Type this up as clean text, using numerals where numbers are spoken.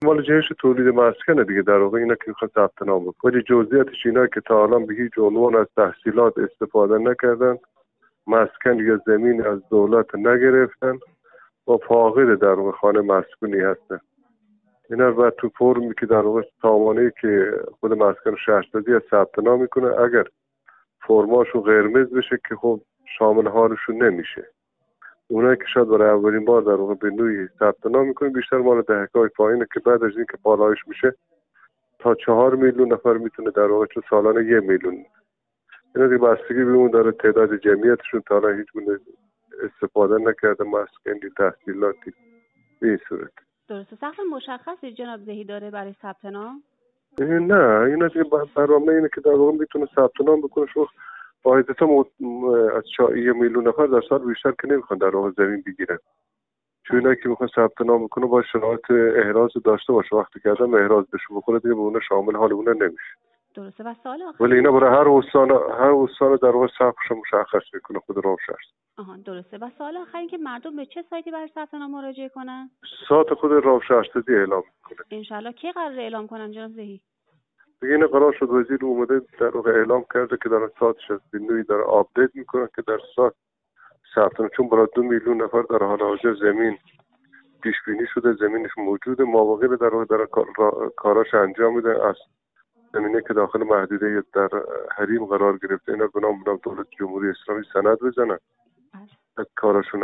مال جهش تولید مسکنه دیگه، در واقع اینا که میخواد ثبت نام بکنه. ولی جزئیاتش اینا که تا الان به هیچ عنوان از تحصیلات استفاده نکردن، مسکن یا زمین از دولت نگرفتن و فاقد در واقع خانه مسکونی هستن. اینا بعد تو فرمی که در واقع سامانه‌ای که خود مسکن شهرسازی از ثبت نام میکنه، اگر فرماشو قرمز بشه که خب شامل حالشون نمیشه. اونایی که شاید برای اولین بار در واقع به نوعی ثبت نام میکنه بیشتر مال دهک‌های پایینه که بعد از اینکه پالایش میشه تا 4 میلیون نفر میتونه در واقع چون سالانه 1 میلیون. اینا دیگه بستگی به اون داره تعداد جمعیتشون تا الان هیچ گونه استفاده نکرده مسکن تحصیلاتی به این صورت. درسته. سقف مشخصی جناب زهی داره برای ثبت نام؟ نه اینا دیگه برنامه اینه که در واقع میتونه ثبت نام بکنه. شو قاعدتا از 1 میلیون نفر در سال بیشتر که نمیخوان در واقع زمین بگیرن. چون اینا که میخوان ثبت نام بکنه با شرایط احراز داشته باشه، وقتی که آدم احراز بشه بکنه دیگه به اون شامل حال اون نمیشه. درسته. و سوال آخر، ولی اینا برای هر استان در واقع سقفش مشخص میکنه خود راوشهرس. درسته. و سوال آخر این که مردم به چه سایتی برای ثبت نام مراجعه کنن؟ سایت خود راوشهرسازی اعلام میکنه. ان شاءالله کی قرار اعلام کنن جناب زهی؟ دیگه این قرار شد وزیر اومده در واقع اعلام کرده که در سایتش از نوعی داره آپدیت میکنه که در سایت ثبت، چون برای 2 میلیون نفر در حال حاضر زمین پیش بینی شده، زمینش موجوده، مواقع در واقع در کاراش انجام میده. از زمینه که داخل محدوده در حریم قرار گرفته اینا به نام دولت جمهوری اسلامی سند بزنن کاراشون